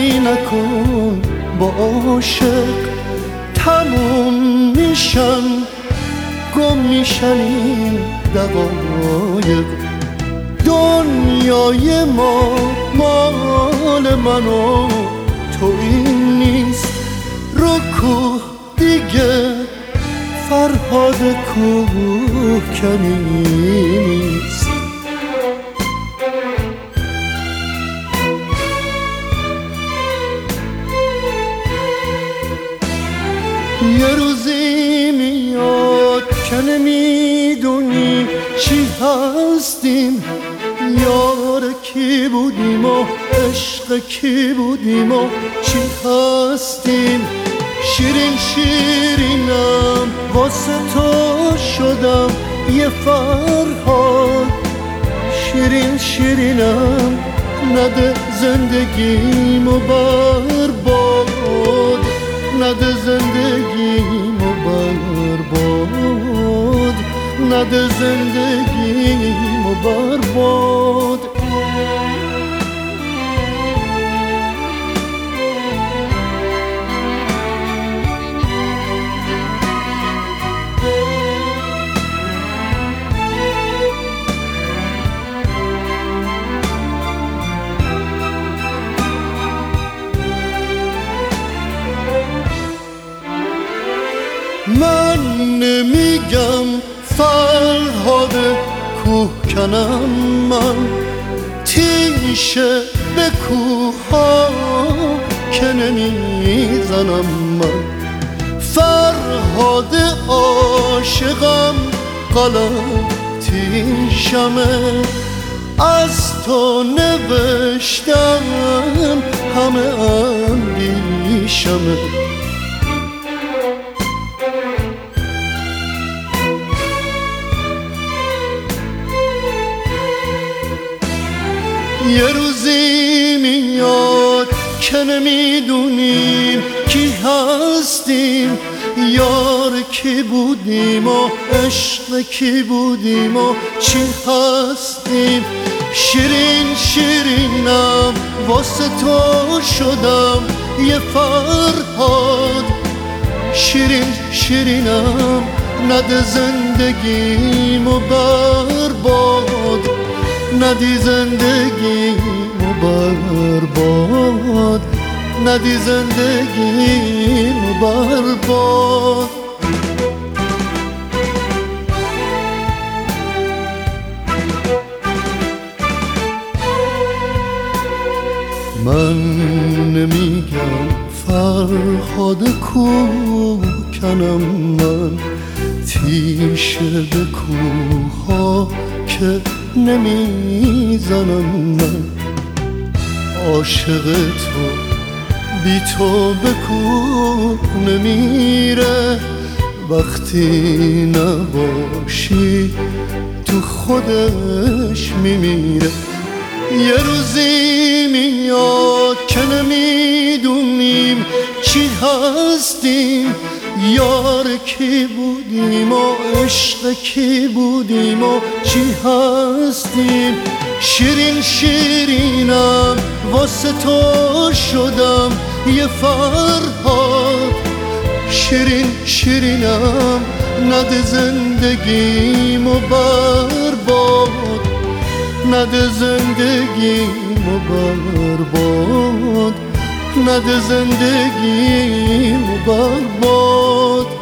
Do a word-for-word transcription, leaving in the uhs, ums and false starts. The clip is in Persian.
بدی نکن با عاشق، تموم میشن گم میشن این دقایق. دنیای ما مال من و تو این نیست، رو کوه دیگه فرهاد کوهکنی نیست. یه روزی میاد که نمیدونی چی هستیم، یار کی بودیم و عشق کی بودیم و چی هستیم. شیرین شیرینم واسه تو شدم یه فرهاد، شیرین شیرینم نده زندگیمو برباد، نده زندگیمو برباد، نده زندگیمو برباد. من نمیگم فرهاد کوهکنم، من تیشه به کوه ها که نمیزنم. من فرهاد عاشقم، قلم تیشمه، از تو نوشتم همه اندیشمه. یه روزی میاد که نمیدونیم کی هستیم، یار کی بودیم و عشق کی بودیم و چی هستیم. شیرین شیرینم واسه تو شدم یه فرهاد، شیرین شیرینم نده زندگیمو برباد، ندی زندگیمو برباد، ندی زندگیمو برباد. من نمیگم فرهاد کوهکنم، من تیشه به کوه ها که نمیزنم. من عاشق تو بی تو به کوه نمیره، وقتی نباشی تو خودش میمیره. یه روزی میاد که نمیدونیم چی هستیم، یار کی بودیم و عشق کی بودیم و چی هستیم. شیرین شیرینم واسه تو شدم یه فرهاد، شیرین شیرینم نده زندگیمو برباد، نده زندگیمو برباد، نده زندگیمو برباد.